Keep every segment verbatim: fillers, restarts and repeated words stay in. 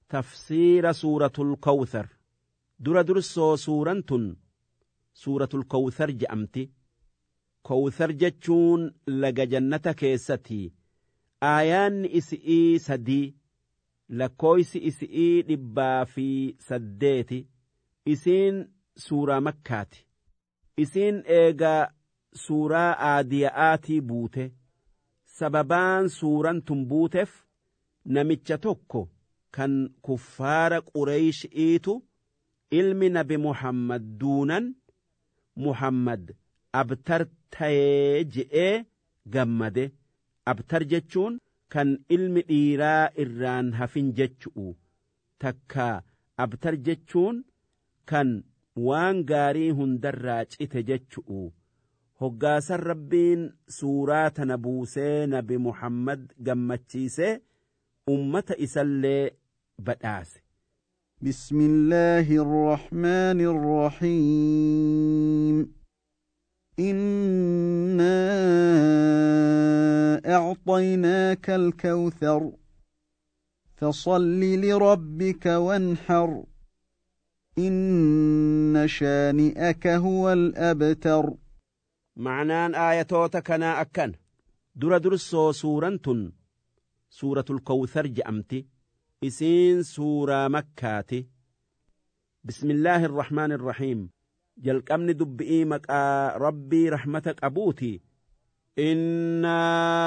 tafsiira suuratul kawthar dura dursoo suuraan tun suuratul kawthar je'amti. Kawthar jechuun laga jannata keessatti aayaanni isi'ii sadii lakkooysi isi'ii dhibbaa fi saddeeti isiin suuraa makkaati. Isiin eegaa suuraa aadiya'aatii buute sababaan suuraan tun buuteef namicha tokko kan kuffaara Qureyshi'iitu ilmi nabi Muhammad duunan Muhammad abtar ta'ee je'ee gammade. Abtar jechuun kan ilmi dhiiraa irraan hafin jechu'u takka abtar jechuun kan waan gaarii hundarraa cite jechu'u. Hoggaasan rabbiin suuraa tana buusee nabi Muhammad gammachiisee ummata isallee badhaase. بسم الله الرحمن الرحيم إنا أعطيناك الكوثر فصل لربك وانحر إن شانئك هو الأبتر. معنان آياتوتا كنا أكن در درسو سورة سورة الكوثر جأمتي إسين سورة مكاتي. بسم الله الرحمن الرحيم جلق أمن دبئي مكا ربي رحمتك أبوتي. إنا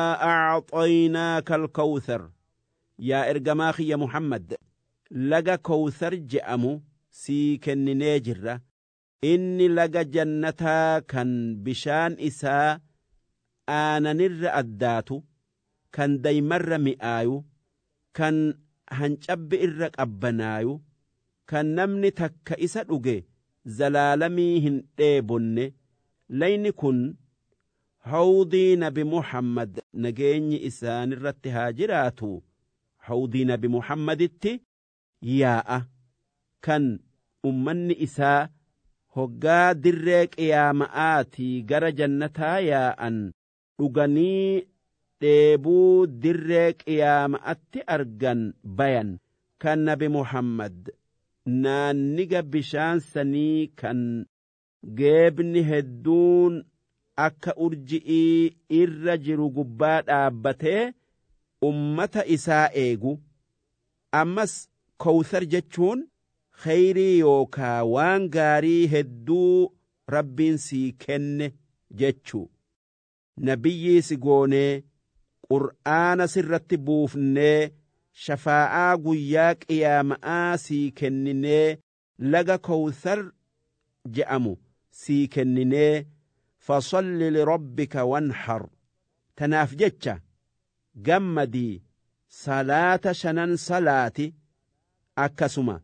أعطيناك الكوثر يا إرقماخي يا محمد لقى كوثر جأمو سيكن نيجر إني لقى جنتا كان بشان إساء آنا نر أداتو كان ديمر مئايو كان هنجب إرق أبنايو كان نمني تك إسا أغي زلالمي هن إيبن لين كن حوضي نبي محمد نجيني إسان الرتهاجراتو حوضي نبي محمد التي ياء كان أمني إساء هقا دريك يا مآتي غر جنتا ياء أغني ديبو دريك يا مآتي أرغن بيان كان نبي محمد نانيغا بشان سني كان جيبني هدون akka urji'ii irra jiru gubbaa dhaabbatee ummata isaa eegu. Ammas kawthar jechuun khayrii yookaa waan gaarii hedduu rabbiin sii kenne jechuu. Nabiyyii si goonee qur'aana sirratti buufnee shafaa'aa guyyaa qiyaama'aa sii kenninee laga kawthar je'amu sii kenninee. فصل لربك وانحر تناف جتشا جمدي صلاة شنن صلاتي أكسما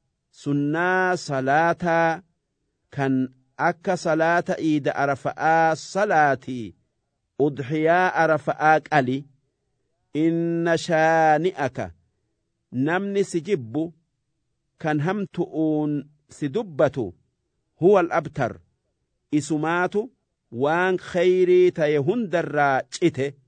سنة صلاة كان أك صلاة إيد أرفاء صلاتي أضحياء أرفاء ألي إن شانئك نمني سجب كان همتؤون سدبة هو الأبتر إسماتو waan khayrii ta'e hundarraa cite